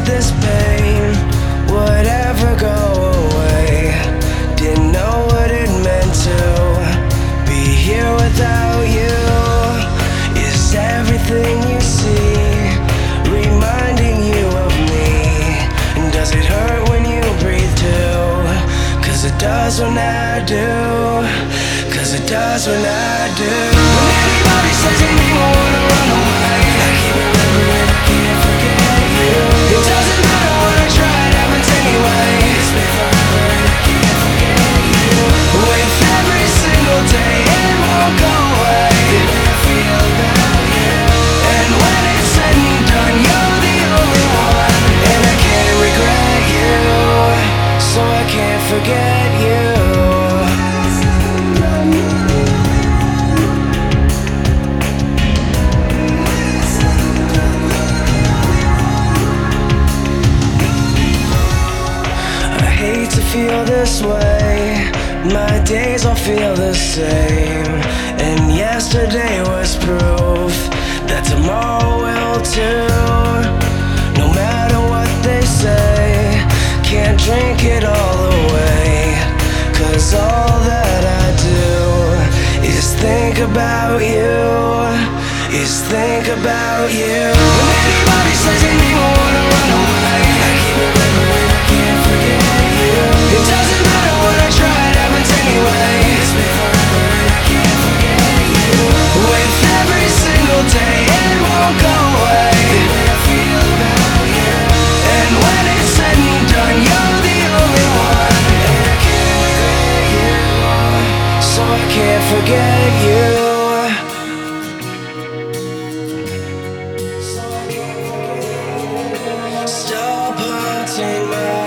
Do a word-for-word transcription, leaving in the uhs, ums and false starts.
this pain would ever go away. Didn't know what it meant to be here without you. Is everything you see reminding you of me? And does it hurt when you breathe too? Cause it does when I do. Cause it does when I do. When anybody says they make me wanna run away, I keep remembering I can't forget you. It doesn't matter what I try, it happens anyway. It's been forever and I can't forget you. With every single day it won't go away. The way I feel about you. And when it's said and done, you're the only one. And I can't regret you, so I can't forget you. Feel this way, my days all feel the same. And yesterday was proof that tomorrow will too. No matter what they say, can't drink it all away. Cause all that I do is think about you, is think about you. When anybody says they make me wanna run away, I keep remembering I can't forget you. It doesn't matter what I try, it happens anyway. It's been forever and I can't forget you. With every single day it won't go away. The way I feel about you. And when it's said and done, you're the only one. And I can't regret you, so I can't forget you. Stop haunting my